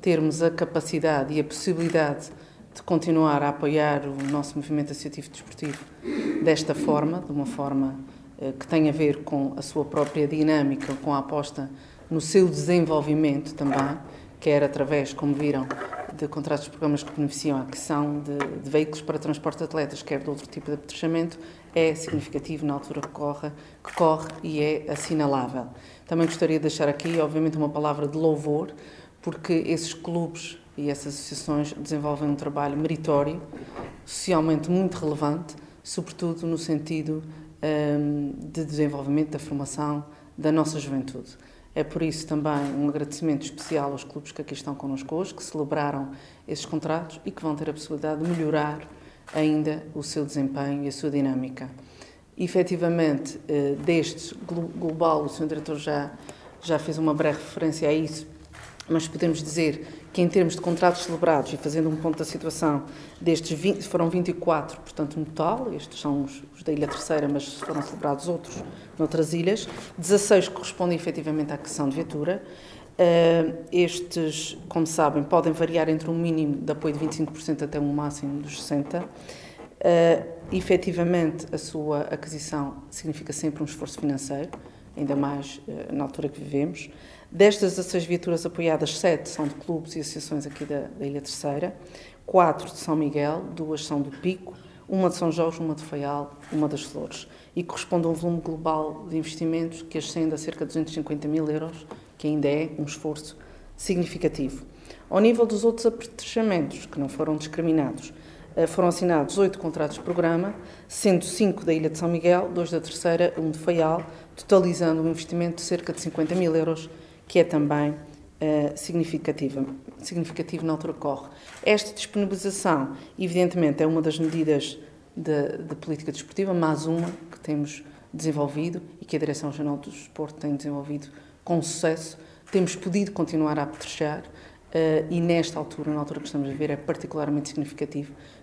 termos a capacidade e a possibilidade de continuar a apoiar o nosso movimento associativo desportivo desta forma, de uma forma que tem a ver com a sua própria dinâmica, com a aposta no seu desenvolvimento também, quer através, como viram, de contratos de programas que beneficiam a aquisição de veículos para transporte de atletas, quer de outro tipo de apetrechamento, é significativo na altura que corre e é assinalável. Também gostaria de deixar aqui, obviamente, uma palavra de louvor, porque esses clubes e essas associações desenvolvem um trabalho meritório, socialmente muito relevante, sobretudo no sentido de desenvolvimento da formação da nossa juventude. É por isso também um agradecimento especial aos clubes que aqui estão connosco hoje, que celebraram esses contratos e que vão ter a possibilidade de melhorar ainda o seu desempenho e a sua dinâmica. Efetivamente, deste global, o Sr. Diretor já fez uma breve referência a isso, mas podemos dizer que em termos de contratos celebrados, e fazendo um ponto da situação, destes 20, foram 24, portanto, no total, estes são os da Ilha Terceira, mas foram celebrados outros noutras ilhas, 16 correspondem efetivamente à aquisição de viatura. Estes, como sabem, podem variar entre um mínimo de apoio de 25% até um máximo dos 60%. Efetivamente, a sua aquisição significa sempre um esforço financeiro, ainda mais na altura que vivemos. Destas 16 viaturas apoiadas, 7 são de clubes e associações aqui da Ilha Terceira, 4 de São Miguel, 2 são do Pico, uma de São Jorge, uma de Faial, uma das Flores, e corresponde a um volume global de investimentos que ascende a cerca de 250 mil euros, que ainda é um esforço significativo. Ao nível dos outros apetrechamentos, que não foram discriminados, foram assinados 8 contratos de programa, sendo 5 da Ilha de São Miguel, 2 da Terceira, 1 de Faial, totalizando um investimento de cerca de 50 mil euros, que é também significativo na altura que corre. Esta disponibilização, evidentemente, é uma das medidas de política desportiva, mais uma que temos desenvolvido e que a Direção-Geral do Desporto tem desenvolvido com sucesso. Temos podido continuar a apetrechar e nesta altura, na altura que estamos a ver, é particularmente significativo